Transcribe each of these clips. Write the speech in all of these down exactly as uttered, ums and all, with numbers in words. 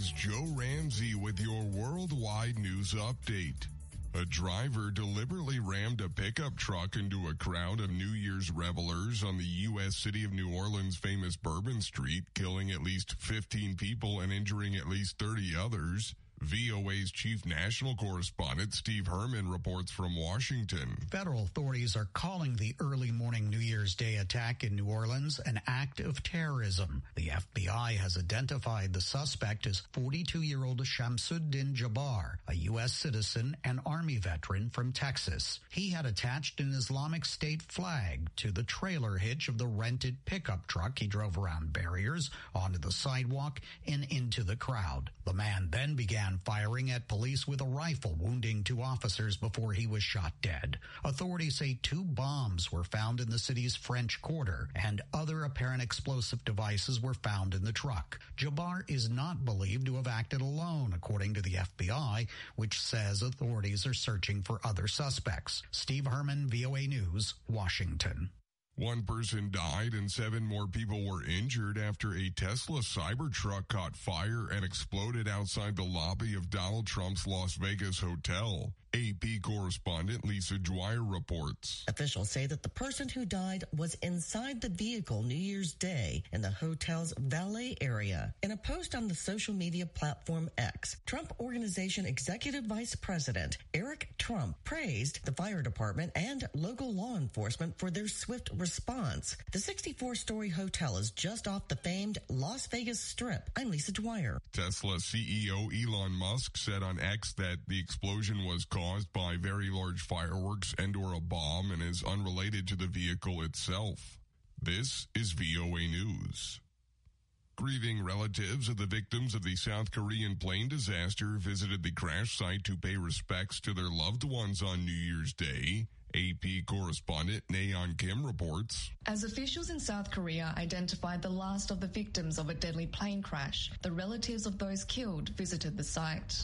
is Joe Ramsey with your worldwide news update. A driver deliberately rammed a pickup truck into a crowd of New Year's revelers on the U S city of New Orleans' famous Bourbon Street, killing at least fifteen people and injuring at least thirty others. V O A's chief national correspondent Steve Herman reports from Washington. Federal authorities are calling the early morning New Year's Day attack in New Orleans an act of terrorism. The F B I has identified the suspect as forty-two-year-old Shamsuddin Jabbar, a U S citizen and Army veteran from Texas. He had attached an Islamic State flag to the trailer hitch of the rented pickup truck he drove around barriers, onto the sidewalk, and into the crowd. The man then began firing at police with a rifle, wounding two officers before he was shot dead. Authorities say two bombs were found in the city's French Quarter, and other apparent explosive devices were found in the truck. Jabbar is not believed to have acted alone, according to the F B I, which says authorities are searching for other suspects. Steve Herman, V O A News, Washington. One person died and seven more people were injured after a Tesla Cybertruck caught fire and exploded outside the lobby of Donald Trump's Las Vegas hotel. A P correspondent Lisa Dwyer reports. Officials say that the person who died was inside the vehicle New Year's Day in the hotel's valet area. In a post on the social media platform X, Trump Organization Executive Vice President Eric Trump praised the fire department and local law enforcement for their swift response. The sixty-four-story hotel is just off the famed Las Vegas Strip. I'm Lisa Dwyer. Tesla C E O Elon Musk said on X that the explosion was caused caused by very large fireworks and or a bomb and is unrelated to the vehicle itself. This is V O A News. Grieving relatives of the victims of the South Korean plane disaster visited the crash site to pay respects to their loved ones on New Year's Day. A P correspondent Nayeon Kim reports. As officials in South Korea identified the last of the victims of a deadly plane crash, the relatives of those killed visited the site.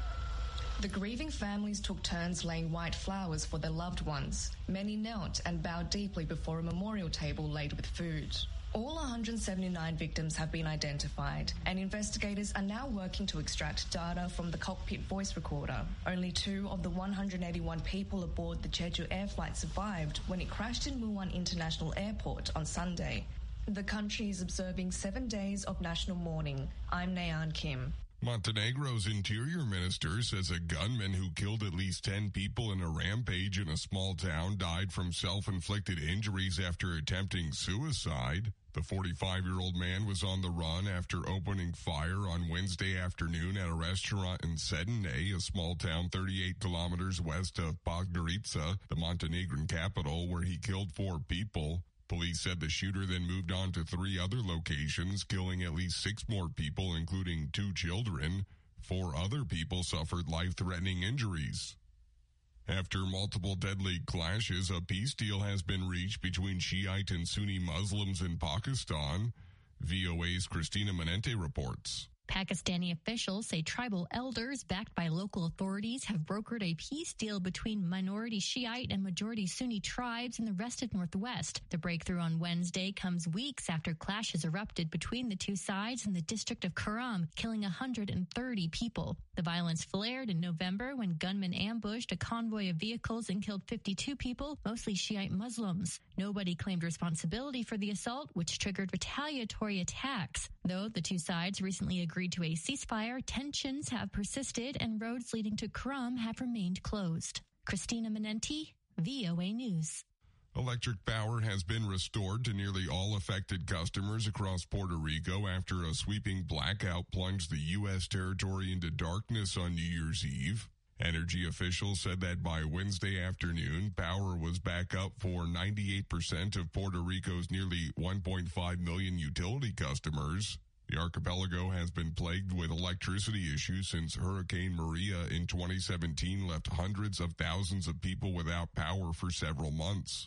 The grieving families took turns laying white flowers for their loved ones. Many knelt and bowed deeply before a memorial table laid with food. All one hundred seventy-nine victims have been identified, and investigators are now working to extract data from the cockpit voice recorder. Only two of the one hundred eighty-one people aboard the Jeju Air flight survived when it crashed in Muan International Airport on Sunday. The country is observing seven days of national mourning. I'm Nayeon Kim. Montenegro's interior minister says a gunman who killed at least ten people in a rampage in a small town died from self-inflicted injuries after attempting suicide. The forty-five-year-old man was on the run after opening fire on Wednesday afternoon at a restaurant in Sedene, a small town thirty-eight kilometers west of Podgorica, the Montenegrin capital, where he killed four people. Police said the shooter then moved on to three other locations, killing at least six more people, including two children. Four other people suffered life-threatening injuries. After multiple deadly clashes, a peace deal has been reached between Shiite and Sunni Muslims in Pakistan. V O A's Christina Menente reports. Pakistani officials say tribal elders backed by local authorities have brokered a peace deal between minority Shiite and majority Sunni tribes in the restive Northwest. The breakthrough on Wednesday comes weeks after clashes erupted between the two sides in the district of Kuram, killing one hundred thirty people. The violence flared in November when gunmen ambushed a convoy of vehicles and killed fifty-two people, mostly Shiite Muslims. Nobody claimed responsibility for the assault, which triggered retaliatory attacks. Though the two sides recently agreed to a ceasefire, tensions have persisted and roads leading to Kuram have remained closed. Christina Menente, V O A News. Electric power has been restored to nearly all affected customers across Puerto Rico after a sweeping blackout plunged the U S territory into darkness on New Year's Eve. Energy officials said that by Wednesday afternoon, power was back up for ninety-eight percent of Puerto Rico's nearly one point five million utility customers. The archipelago has been plagued with electricity issues since Hurricane Maria in twenty seventeen left hundreds of thousands of people without power for several months.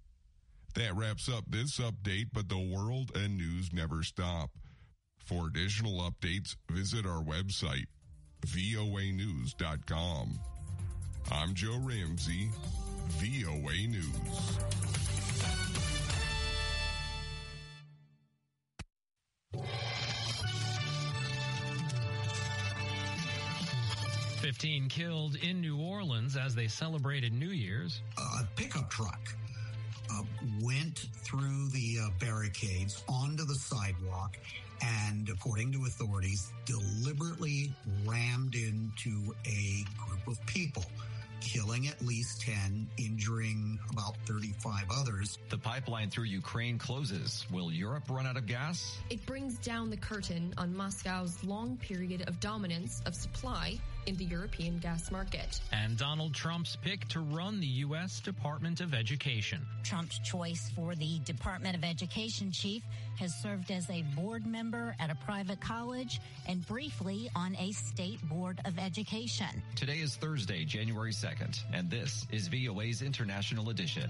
That wraps up this update, but the world and news never stop. For additional updates, visit our website, V O A news dot com. I'm Joe Ramsey, V O A News. fifteen killed in New Orleans as they celebrated New Year's. A pickup truck uh, went through the uh, barricades onto the sidewalk and, according to authorities, deliberately rammed into a group of people, killing at least ten, injuring about thirty-five others. The pipeline through Ukraine closes. Will Europe run out of gas? It brings down the curtain on Moscow's long period of dominance of supply in the European gas market. And Donald Trump's pick to run the U S Department of Education. Trump's choice for the Department of Education chief has served as a board member at a private college and briefly on a state board of education. Today is Thursday, January second, and this is V O A's International Edition.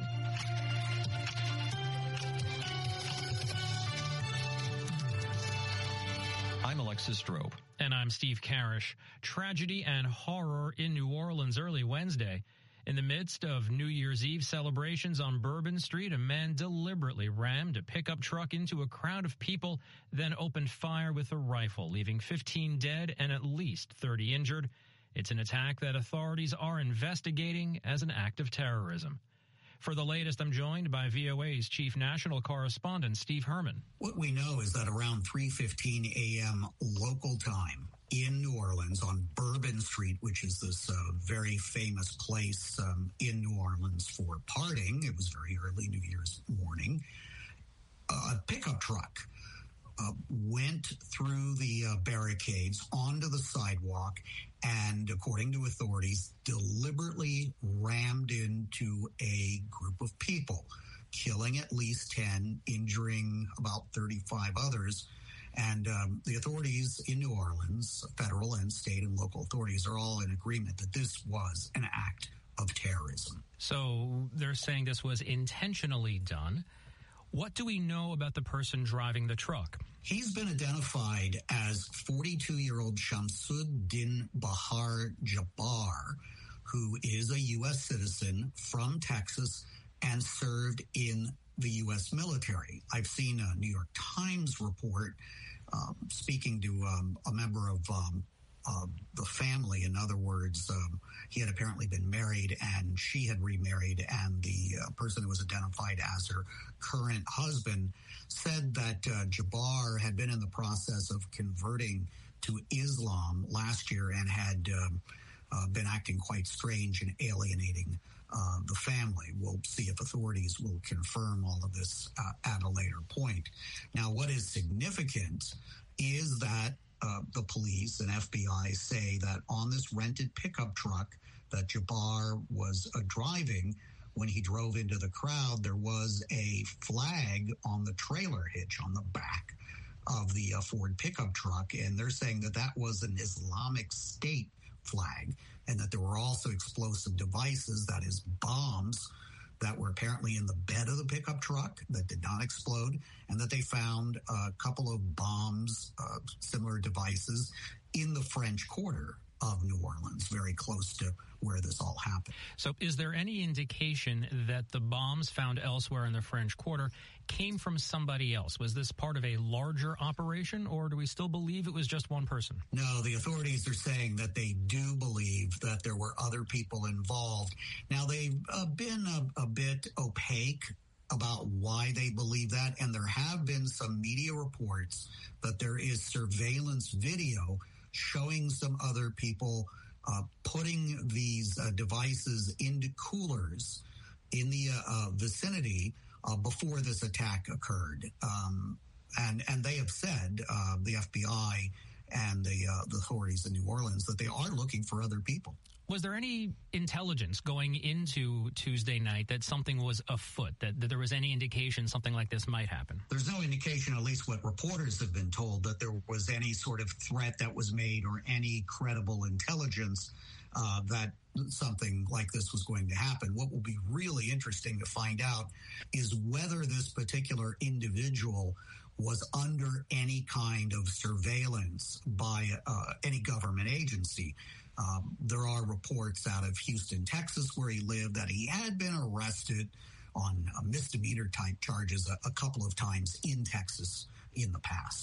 I'm Alexis Strobe. And I'm Steve Karish. Tragedy and horror in New Orleans early Wednesday. In the midst of New Year's Eve celebrations on Bourbon Street, a man deliberately rammed a pickup truck into a crowd of people, then opened fire with a rifle, leaving fifteen dead and at least thirty injured. It's an attack that authorities are investigating as an act of terrorism. For the latest, I'm joined by V O A's chief national correspondent, Steve Herman. What we know is that around three fifteen a.m. local time in New Orleans on Bourbon Street, which is this uh, very famous place um, in New Orleans for partying, it was very early New Year's morning, uh, a pickup truck uh, went through the uh, barricades onto the sidewalk and, according to authorities, deliberately rammed into a group of people, killing at least ten, injuring about thirty-five others. And um, the authorities in New Orleans, federal and state and local authorities, are all in agreement that this was an act of terrorism. So they're saying this was intentionally done. What do we know about the person driving the truck? He's been identified as forty-two-year-old Shamsuddin Bahar Jabbar, who is a U S citizen from Texas and served in the U S military. I've seen a New York Times report um, speaking to um, a member of um, uh, the family. In other words, um, he had apparently been married and she had remarried, and the uh, person who was identified as her current husband said that uh, Jabbar had been in the process of converting to Islam last year and had um, uh, been acting quite strange and alienating uh, the family. We'll see if authorities will confirm all of this uh, at a later point. Now, what is significant is that uh, the police and F B I say that on this rented pickup truck that Jabbar was uh, driving, when he drove into the crowd, there was a flag on the trailer hitch on the back of the uh, Ford pickup truck, and they're saying that that was an Islamic State flag, and that there were also explosive devices, that is bombs, that were apparently in the bed of the pickup truck that did not explode, and that they found a couple of bombs, uh, similar devices, in the French Quarter of New Orleans, very close to where this all happened. So is there any indication that the bombs found elsewhere in the French Quarter came from somebody else? Was this part of a larger operation, or do we still believe it was just one person? No, the authorities are saying that they do believe that there were other people involved. Now, they've uh, been a, a bit opaque about why they believe that, and there have been some media reports that there is surveillance video showing some other people uh, putting these uh, devices into coolers in the uh, uh, vicinity uh, before this attack occurred. Um, and, and they have said, uh, the F B I and the, uh, the authorities in New Orleans, that they are looking for other people. Was there any intelligence going into Tuesday night that something was afoot, that, that there was any indication something like this might happen? There's no indication, at least what reporters have been told, that there was any sort of threat that was made or any credible intelligence uh, that something like this was going to happen. What will be really interesting to find out is whether this particular individual was under any kind of surveillance by uh, any government agency. Um, there are reports out of Houston, Texas, where he lived, that he had been arrested on uh, misdemeanor type charges a, a couple of times in Texas in the past.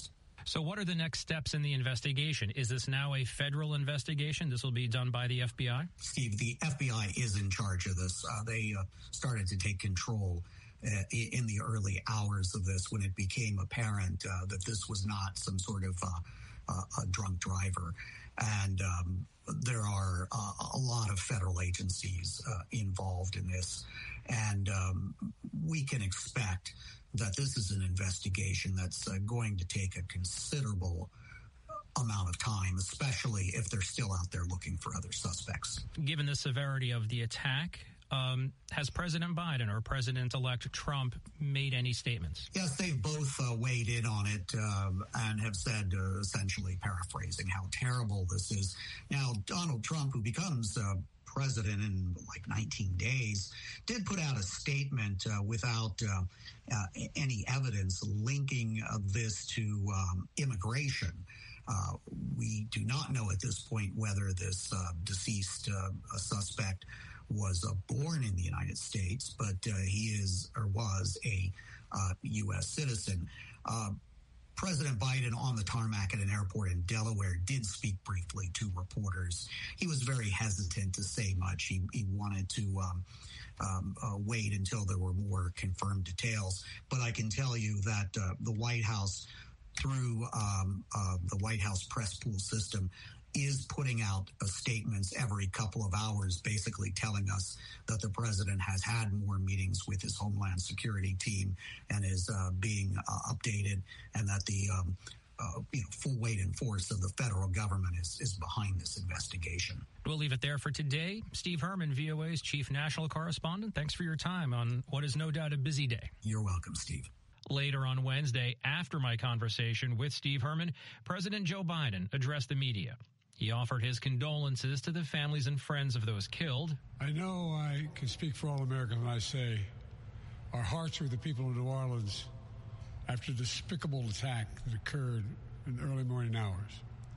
So what are the next steps in the investigation? Is this now a federal investigation? This will be done by the F B I? Steve, the F B I is in charge of this. Uh, they uh, started to take control uh, in the early hours of this when it became apparent uh, that this was not some sort of uh, uh, a drunk driver. And um, there are uh, a lot of federal agencies uh, involved in this. And um, we can expect that this is an investigation that's uh, going to take a considerable amount of time, especially if they're still out there looking for other suspects. Given the severity of the attack, um, has President Biden or President-elect Trump made any statements? Yes, they've both uh, weighed in on it um, and have said, uh, essentially paraphrasing, how terrible this is. Now, Donald Trump, who becomes uh, president in like nineteen days, did put out a statement uh, without uh, uh, any evidence linking uh, this to um, immigration. Uh, we do not know at this point whether this uh, deceased uh, suspect was uh, born in the United States, but uh, he is or was a uh, U S citizen. Uh, President Biden on the tarmac at an airport in Delaware did speak briefly to reporters. He was very hesitant to say much. He, he wanted to um, um, uh, wait until there were more confirmed details. But I can tell you that uh, the White House, through um, uh, the White House press pool system, is putting out uh, statements every couple of hours, basically telling us that the president has had more meetings with his Homeland Security team and is uh, being uh, updated, and that the um, uh, you know, full weight and force of the federal government is, is behind this investigation. We'll leave it there for today. Steve Herman, V O A's chief national correspondent, thanks for your time on what is no doubt a busy day. You're welcome, Steve. Later on Wednesday, after my conversation with Steve Herman, President Joe Biden addressed the media. He offered his condolences to the families and friends of those killed. I know I can speak for all Americans when I say our hearts are with the people of New Orleans after the despicable attack that occurred in the early morning hours.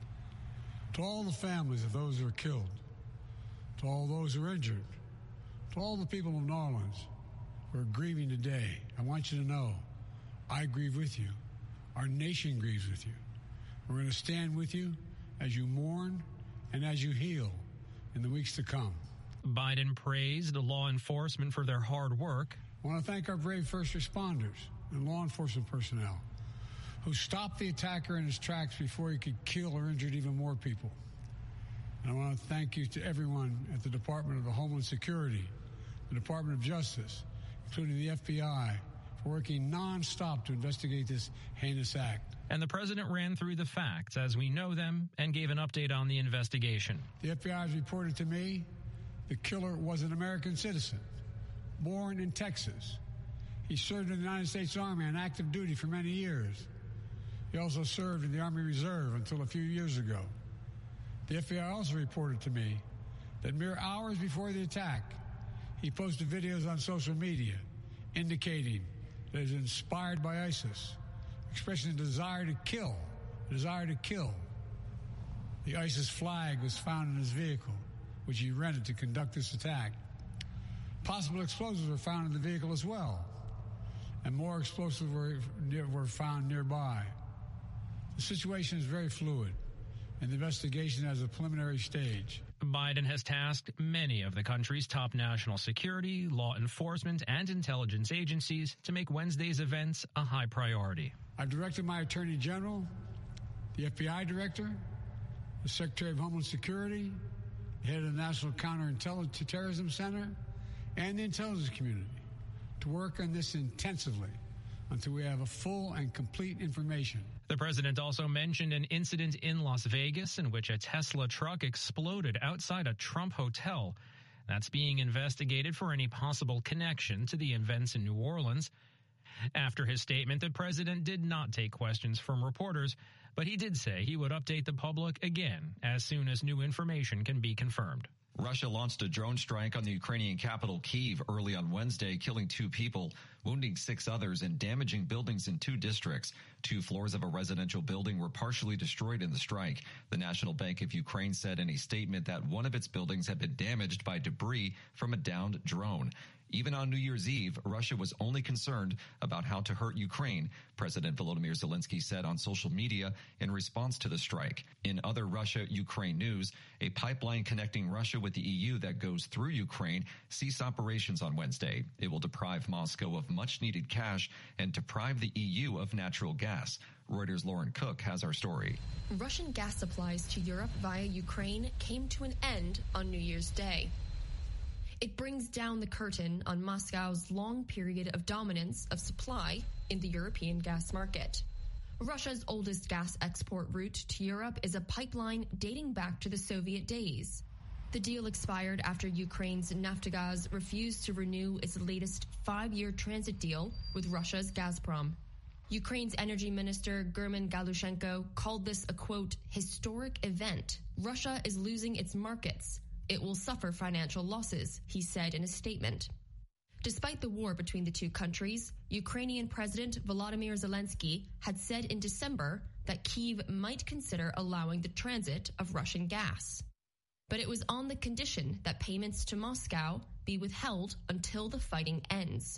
To all the families of those who are killed, to all those who are injured, to all the people of New Orleans who are grieving today, I want you to know I grieve with you. Our nation grieves with you. We're going to stand with you as you mourn and as you heal in the weeks to come. Biden praised law enforcement for their hard work. I want to thank our brave first responders and law enforcement personnel who stopped the attacker in his tracks before he could kill or injure even more people. And I want to thank you to everyone at the Department of Homeland Security, the Department of Justice, including the F B I, for working nonstop to investigate this heinous act. And the president ran through the facts as we know them and gave an update on the investigation. The F B I has reported to me the killer was an American citizen, born in Texas. He served in the United States Army on active duty for many years. He also served in the Army Reserve until a few years ago. The F B I also reported to me that mere hours before the attack, he posted videos on social media indicating that he was inspired by ISIS, expressing a desire to kill, a desire to kill. The ISIS flag was found in his vehicle, which he rented to conduct this attack. Possible explosives were found in the vehicle as well, and more explosives were, were found nearby. The situation is very fluid, and the investigation has a preliminary stage. Biden has tasked many of the country's top national security, law enforcement, and intelligence agencies to make Wednesday's events a high priority. I've directed my Attorney General, the F B I Director, the Secretary of Homeland Security, the head of the National Counterterrorism Center, and the intelligence community to work on this intensively until we have a full and complete information. The president also mentioned an incident in Las Vegas in which a Tesla truck exploded outside a Trump hotel. That's being investigated for any possible connection to the events in New Orleans. After his statement, the president did not take questions from reporters, but he did say he would update the public again as soon as new information can be confirmed. Russia launched a drone strike on the Ukrainian capital, Kyiv, early on Wednesday, killing two people, wounding six others, and damaging buildings in two districts. Two floors of a residential building were partially destroyed in the strike. The National Bank of Ukraine said in a statement that one of its buildings had been damaged by debris from a downed drone. Even on New Year's Eve, Russia was only concerned about how to hurt Ukraine, President Volodymyr Zelensky said on social media in response to the strike. In other Russia-Ukraine news, a pipeline connecting Russia with the E U that goes through Ukraine ceased operations on Wednesday. It will deprive Moscow of much-needed cash and deprive the E U of natural gas. Reuters' Lauren Cook has our story. Russian gas supplies to Europe via Ukraine came to an end on New Year's Day. It brings down the curtain on Moscow's long period of dominance of supply in the European gas market. Russia's oldest gas export route to Europe is a pipeline dating back to the Soviet days. The deal expired after Ukraine's Naftogaz refused to renew its latest five-year transit deal with Russia's Gazprom. Ukraine's energy minister German Galushenko called this a, quote, historic event. Russia is losing its markets. It will suffer financial losses, he said in a statement. Despite the war between the two countries, Ukrainian President Volodymyr Zelensky had said in December that Kyiv might consider allowing the transit of Russian gas. But it was on the condition that payments to Moscow be withheld until the fighting ends.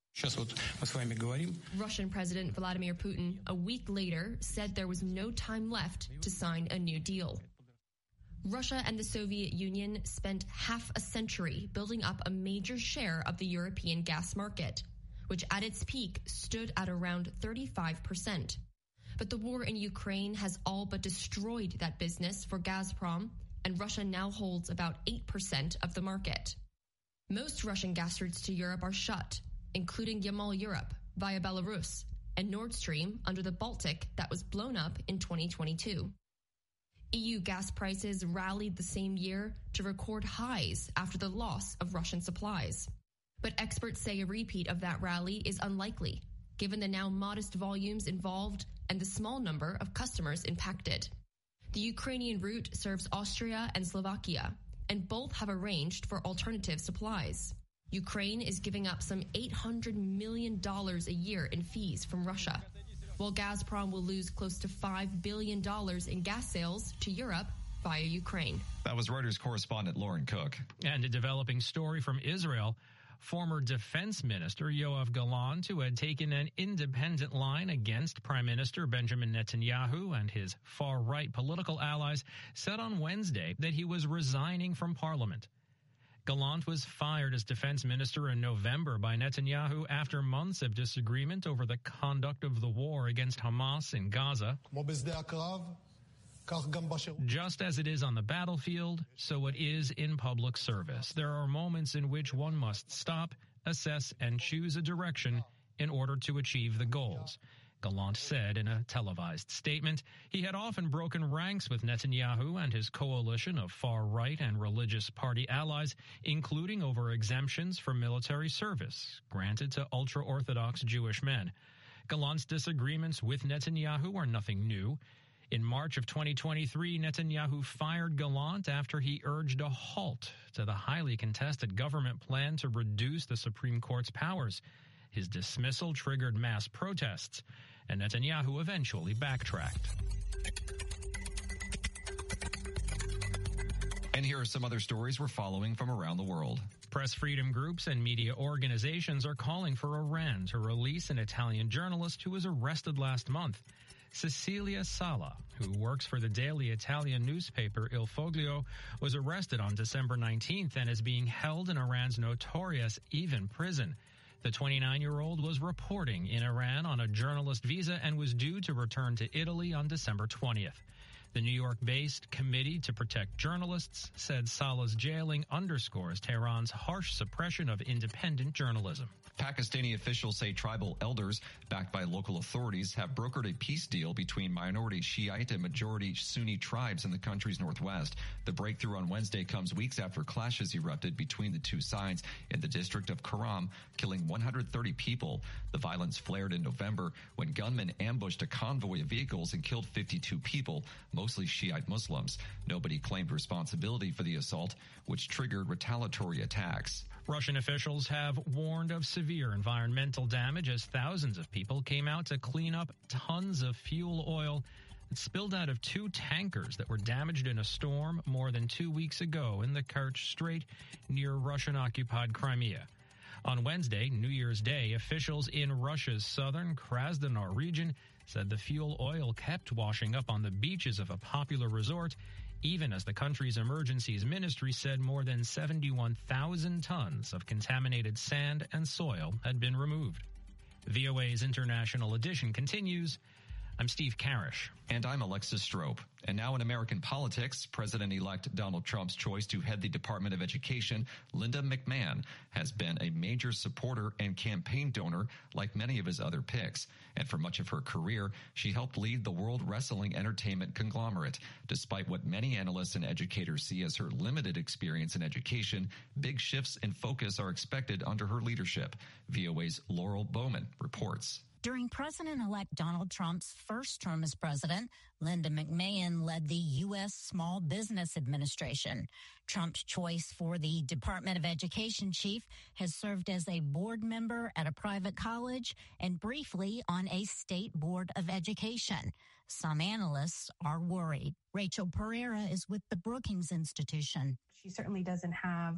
Russian President Vladimir Putin, a week later, said there was no time left to sign a new deal. Russia and the Soviet Union spent half a century building up a major share of the European gas market, which at its peak stood at around thirty-five percent. But the war in Ukraine has all but destroyed that business for Gazprom, and Russia now holds about eight percent of the market. Most Russian gas routes to Europe are shut, including Yamal Europe via Belarus and Nord Stream under the Baltic that was blown up in twenty twenty-two. E U gas prices rallied the same year to record highs after the loss of Russian supplies. But experts say a repeat of that rally is unlikely, given the now modest volumes involved and the small number of customers impacted. The Ukrainian route serves Austria and Slovakia, and both have arranged for alternative supplies. Ukraine is giving up some eight hundred million dollars a year in fees from Russia, while Gazprom will lose close to five billion dollars in gas sales to Europe via Ukraine. That was Reuters correspondent Lauren Cook. And a developing story from Israel. Former Defense Minister Yoav Gallant, who had taken an independent line against Prime Minister Benjamin Netanyahu and his far-right political allies, said on Wednesday that he was resigning from Parliament. Gallant was fired as defense minister in November by Netanyahu after months of disagreement over the conduct of the war against Hamas in Gaza. Just as it is on the battlefield, so it is in public service. There are moments in which one must stop, assess, and choose a direction in order to achieve the goals. Gallant said in a televised statement he had often broken ranks with Netanyahu and his coalition of far-right and religious party allies, including over exemptions for military service granted to ultra-Orthodox Jewish men. Gallant's disagreements with Netanyahu are nothing new. In March of twenty twenty-three, Netanyahu fired Gallant after he urged a halt to the highly contested government plan to reduce the Supreme Court's powers. His dismissal triggered mass protests, and Netanyahu eventually backtracked. And here are some other stories we're following from around the world. Press freedom groups and media organizations are calling for Iran to release an Italian journalist who was arrested last month. Cecilia Sala, who works for the daily Italian newspaper Il Foglio, was arrested on December nineteenth and is being held in Iran's notorious Evin prison. The twenty-nine-year-old was reporting in Iran on a journalist visa and was due to return to Italy on December twentieth. The New York-based Committee to Protect Journalists said Salah's jailing underscores Tehran's harsh suppression of independent journalism. Pakistani officials say tribal elders, backed by local authorities, have brokered a peace deal between minority Shiite and majority Sunni tribes in the country's northwest. The breakthrough on Wednesday comes weeks after clashes erupted between the two sides in the district of Karam, killing one hundred thirty people. The violence flared in November when gunmen ambushed a convoy of vehicles and killed fifty-two people, mostly Shiite Muslims. Nobody claimed responsibility for the assault, which triggered retaliatory attacks. Russian officials have warned of severe environmental damage as thousands of people came out to clean up tons of fuel oil that spilled out of two tankers that were damaged in a storm more than two weeks ago in the Kerch Strait near Russian-occupied Crimea. On Wednesday, New Year's Day, officials in Russia's southern Krasnodar region said the fuel oil kept washing up on the beaches of a popular resort, even as the country's emergencies ministry said more than seventy-one thousand tons of contaminated sand and soil had been removed. V O A's International Edition continues. I'm Steve Karish. And I'm Alexis Strope. And now in American politics, President-elect Donald Trump's choice to head the Department of Education, Linda McMahon, has been a major supporter and campaign donor like many of his other picks. And for much of her career, she helped lead the World Wrestling Entertainment conglomerate. Despite what many analysts and educators see as her limited experience in education, big shifts in focus are expected under her leadership. V O A's Laurel Bowman reports. During President-elect Donald Trump's first term as president, Linda McMahon led the U S Small Business Administration. Trump's choice for the Department of Education chief has served as a board member at a private college and briefly on a state board of education. Some analysts are worried. Rachel Pereira is with the Brookings Institution. She certainly doesn't have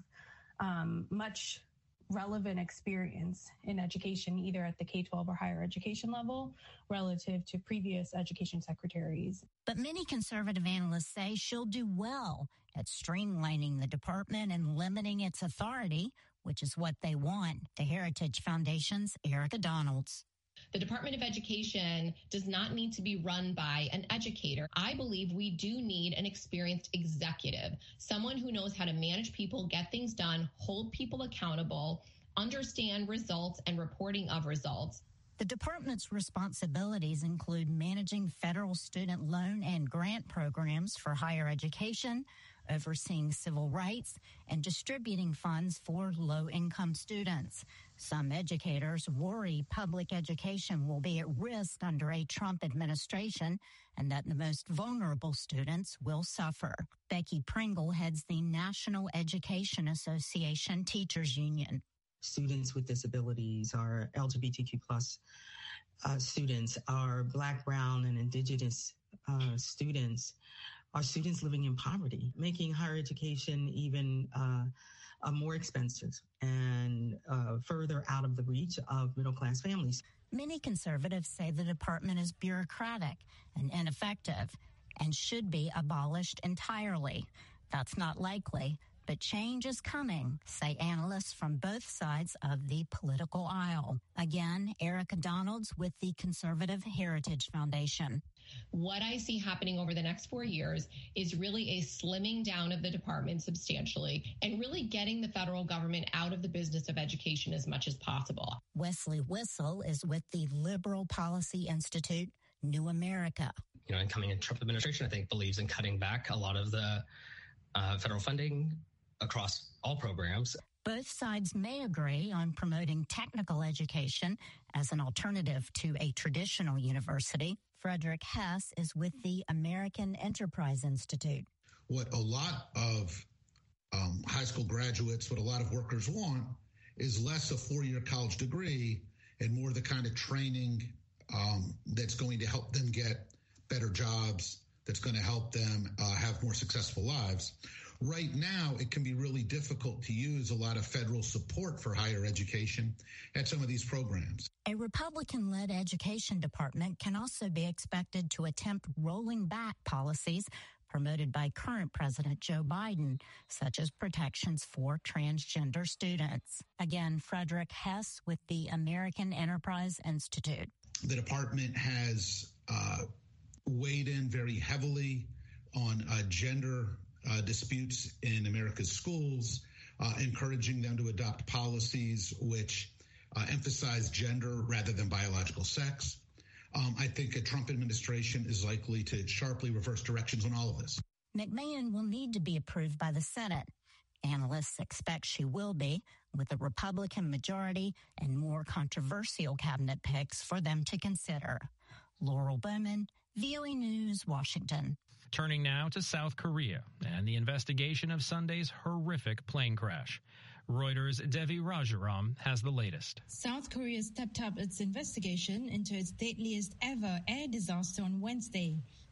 um, much relevant experience in education, either at the K twelve or higher education level, relative to previous education secretaries. But many conservative analysts say she'll do well at streamlining the department and limiting its authority, which is what they want. The Heritage Foundation's Erica Donalds. The Department of Education does not need to be run by an educator. I believe we do need an experienced executive, someone who knows how to manage people, get things done, hold people accountable, understand results and reporting of results. The department's responsibilities include managing federal student loan and grant programs for higher education, overseeing civil rights, and distributing funds for low-income students. Some educators worry public education will be at risk under a Trump administration and that the most vulnerable students will suffer. Becky Pringle heads the National Education Association Teachers Union. Students with disabilities, our L G B T Q plus uh, students, our Black, Brown, and Indigenous uh, students, our students living in poverty, making higher education even uh, uh, more expensive and uh, further out of the reach of middle-class families. Many conservatives say the department is bureaucratic and ineffective and should be abolished entirely. That's not likely, but change is coming, say analysts from both sides of the political aisle. Again, Erica Donalds with the Conservative Heritage Foundation. What I see happening over the next four years is really a slimming down of the department substantially and really getting the federal government out of the business of education as much as possible. Wesley Whistle is with the Liberal Policy Institute, New America. You know, incoming Trump administration, I think, believes in cutting back a lot of the uh, federal funding across all programs. Both sides may agree on promoting technical education as an alternative to a traditional university. Frederick Hess is with the American Enterprise Institute. What a lot of um, high school graduates, what a lot of workers want is less a four-year college degree and more the kind of training um, that's going to help them get better jobs, that's going to help them uh, have more successful lives. Right now, it can be really difficult to use a lot of federal support for higher education at some of these programs. A Republican-led education department can also be expected to attempt rolling back policies promoted by current President Joe Biden, such as protections for transgender students. Again, Frederick Hess with the American Enterprise Institute. The department has uh, weighed in very heavily on uh, gender Uh, disputes in America's schools, uh, encouraging them to adopt policies which uh, emphasize gender rather than biological sex. Um, I think a Trump administration is likely to sharply reverse directions on all of this. McMahon will need to be approved by the Senate. Analysts expect she will be, with a Republican majority and more controversial cabinet picks for them to consider. Laurel Bowman, V O A News, Washington. Turning now to South Korea and the investigation of Sunday's horrific plane crash. Reuters' Devi Rajaram has the latest. South Korea stepped up its investigation into its deadliest ever air disaster on Wednesday.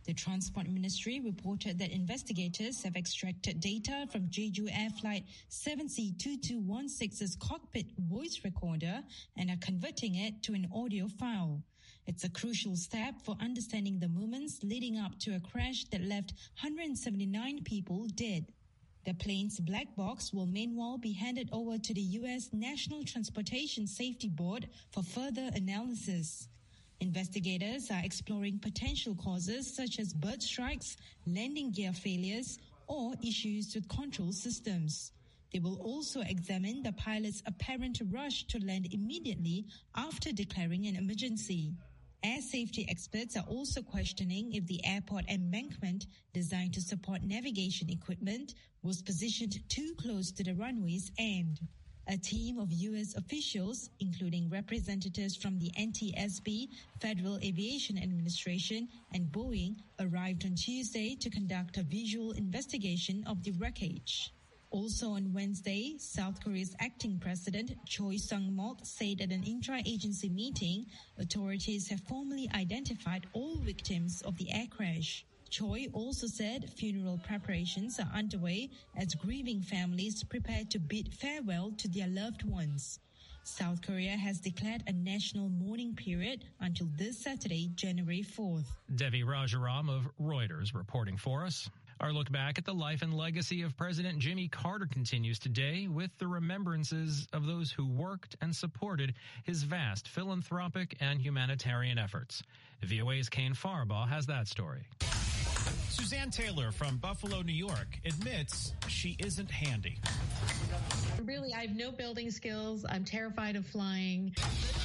The Transport Ministry reported that investigators have extracted data from Jeju Air Flight seven C two two one six's cockpit voice recorder and are converting it to an audio file. It's a crucial step for understanding the moments leading up to a crash that left one hundred seventy-nine people dead. The plane's black box will meanwhile be handed over to the U S National Transportation Safety Board for further analysis. Investigators are exploring potential causes such as bird strikes, landing gear failures, or issues with control systems. They will also examine the pilot's apparent rush to land immediately after declaring an emergency. Air safety experts are also questioning if the airport embankment designed to support navigation equipment was positioned too close to the runway's end. A team of U S officials, including representatives from the N T S B, Federal Aviation Administration, and Boeing, arrived on Tuesday to conduct a visual investigation of the wreckage. Also on Wednesday, South Korea's acting president Choi Sung-mok said at an intra-agency meeting, authorities have formally identified all victims of the air crash. Choi also said funeral preparations are underway as grieving families prepare to bid farewell to their loved ones. South Korea has declared a national mourning period until this Saturday, January fourth. Devi Rajaram of Reuters reporting for us. Our look back at the life and legacy of President Jimmy Carter continues today with the remembrances of those who worked and supported his vast philanthropic and humanitarian efforts. V O A's Kane Farbaugh has that story. Suzanne Taylor from Buffalo, New York, admits she isn't handy. Really, I have no building skills. I'm terrified of flying.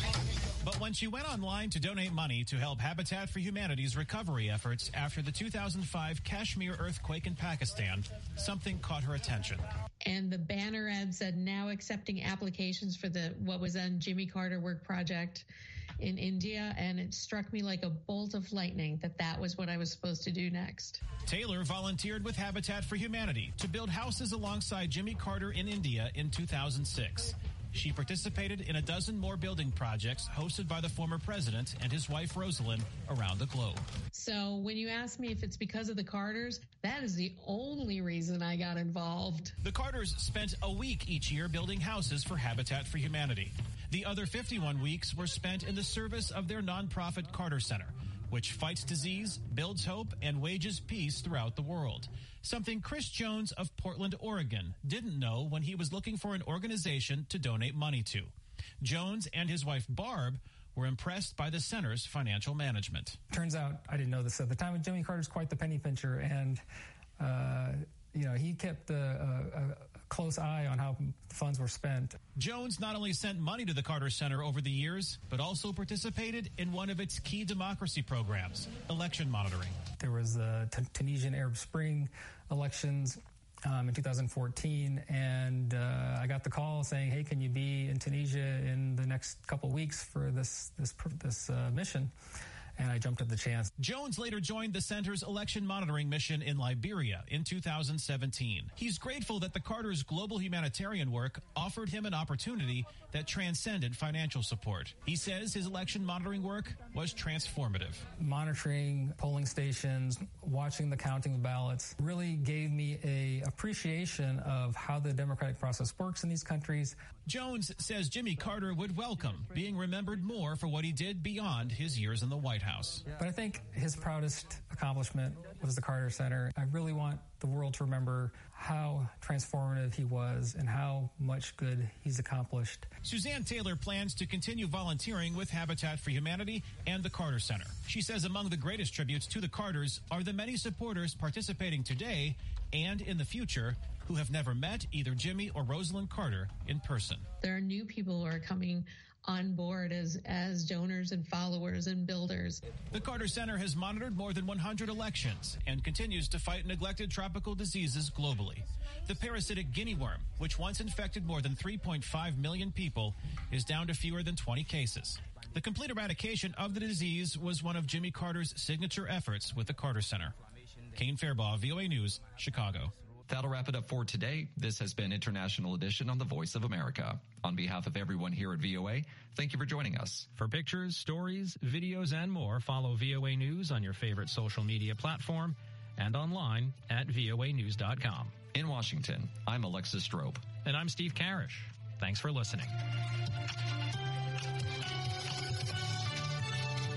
But when she went online to donate money to help Habitat for Humanity's recovery efforts after the two thousand five Kashmir earthquake in Pakistan, something caught her attention. And the banner ad said, now accepting applications for the what was then Jimmy Carter Work Project in India, and it struck me like a bolt of lightning that that was what I was supposed to do next. Taylor volunteered with Habitat for Humanity to build houses alongside Jimmy Carter in India in two thousand six. She participated in a dozen more building projects hosted by the former president and his wife Rosalind around the globe. So when you ask me if it's because of the Carters, that is the only reason I got involved. The Carters spent a week each year building houses for Habitat for Humanity. The other fifty-one weeks were spent in the service of their nonprofit Carter Center, which fights disease, builds hope, and wages peace throughout the world. Something Chris Jones of Portland, Oregon, didn't know when he was looking for an organization to donate money to. Jones and his wife Barb were impressed by the center's financial management. Turns out, I didn't know this at the time, but Jimmy Carter's quite the penny pincher, and uh, you know he kept a, a, a close eye on how funds were spent. Jones not only sent money to the Carter Center over the years, but also participated in one of its key democracy programs, election monitoring. There was the T- Tunisian Arab Spring elections um, in two thousand fourteen, and uh, I got the call saying, hey, can you be in Tunisia in the next couple weeks for this, this, this uh, mission? And I jumped at the chance. Jones later joined the center's election monitoring mission in Liberia in two thousand seventeen. He's grateful that the Carter's global humanitarian work offered him an opportunity that transcended financial support. He says his election monitoring work was transformative. Monitoring polling stations, watching the counting of ballots really gave me a appreciation of how the democratic process works in these countries. Jones says Jimmy Carter would welcome being remembered more for what he did beyond his years in the White House. But I think his proudest accomplishment was the Carter Center. I really want the world to remember how transformative he was and how much good he's accomplished. Suzanne Taylor plans to continue volunteering with Habitat for Humanity and the Carter Center. She says among the greatest tributes to the Carters are the many supporters participating today and in the future who have never met either Jimmy or Rosalind Carter in person. There are new people who are coming on board as, as donors and followers and builders. The Carter Center has monitored more than one hundred elections and continues to fight neglected tropical diseases globally. The parasitic guinea worm, which once infected more than three point five million people, is down to fewer than twenty cases. The complete eradication of the disease was one of Jimmy Carter's signature efforts with the Carter Center. Kane Fairbaugh, V O A News, Chicago. That'll wrap it up for today. This has been International Edition on the Voice of America. On behalf of everyone here at V O A, thank you for joining us. For pictures, stories, videos, and more, follow V O A News on your favorite social media platform and online at V O A news dot com. In Washington, I'm Alexis Strope. And I'm Steve Karish. Thanks for listening.